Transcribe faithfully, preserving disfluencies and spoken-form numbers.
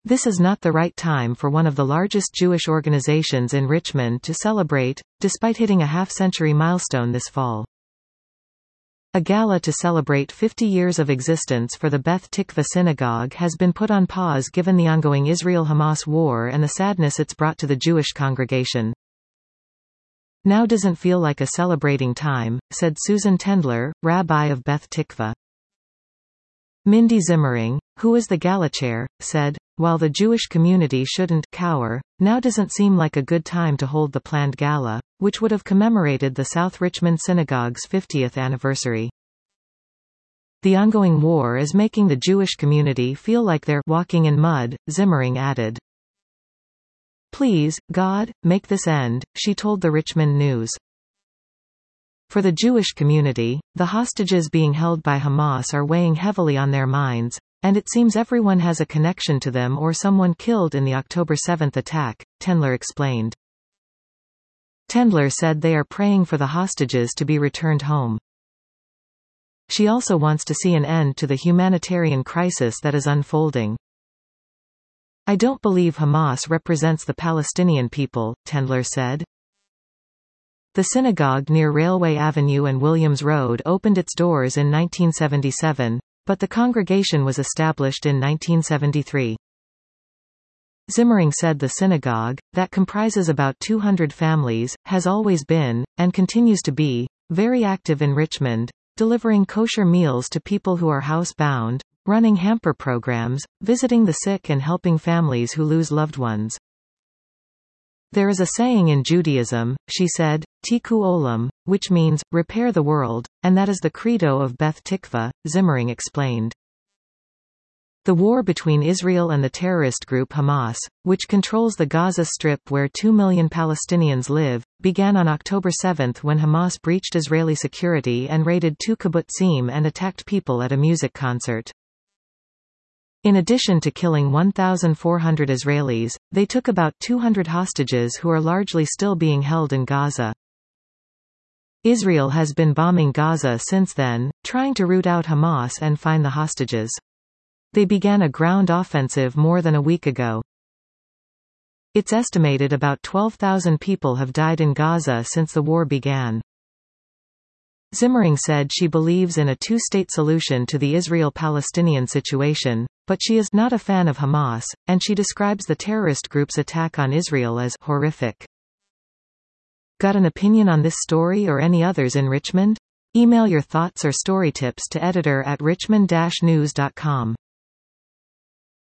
This is not the right time for one of the largest Jewish organizations in Richmond to celebrate, despite hitting a half-century milestone this fall. A gala to celebrate fifty years of existence for the Beth Tikva synagogue has been put on pause given the ongoing Israel-Hamas war and the sadness it's brought to the Jewish congregation. Now doesn't feel like a celebrating time, said Susan Tendler, rabbi of Beth Tikva. Mindy Zimmering, who is the gala chair, said, "While the Jewish community shouldn't cower, now doesn't seem like a good time to hold the planned gala, which would have commemorated the South Richmond Synagogue's fiftieth anniversary. The ongoing war is making the Jewish community feel like they're walking in mud," Zimmering added. "Please, God, make this end," she told the Richmond News. For the Jewish community, the hostages being held by Hamas are weighing heavily on their minds, and it seems everyone has a connection to them or someone killed in the October seventh attack, Tendler explained. Tendler said they are praying for the hostages to be returned home. She also wants to see an end to the humanitarian crisis that is unfolding. "I don't believe Hamas represents the Palestinian people," Tendler said. The synagogue near Railway Avenue and Williams Road opened its doors in nineteen seventy-seven, but the congregation was established in nineteen seventy-three. Zimmering said the synagogue, that comprises about two hundred families, has always been, and continues to be, very active in Richmond, delivering kosher meals to people who are housebound, running hamper programs, visiting the sick and helping families who lose loved ones. "There is a saying in Judaism," she said, Tiku Olam, which means, repair the world, and that is the credo of Beth Tikva, Zimmering explained. The war between Israel and the terrorist group Hamas, which controls the Gaza Strip where two million Palestinians live, began on October seventh when Hamas breached Israeli security and raided two kibbutzim and attacked people at a music concert. In addition to killing one thousand four hundred Israelis, they took about two hundred hostages who are largely still being held in Gaza. Israel has been bombing Gaza since then, trying to root out Hamas and find the hostages. They began a ground offensive more than a week ago. It's estimated about twelve thousand people have died in Gaza since the war began. Zimmering said she believes in a two-state solution to the Israel-Palestinian situation, but she is not a fan of Hamas, and she describes the terrorist group's attack on Israel as horrific. Got an opinion on this story or any others in Richmond? Email your thoughts or story tips to editor at richmond dash news dot com.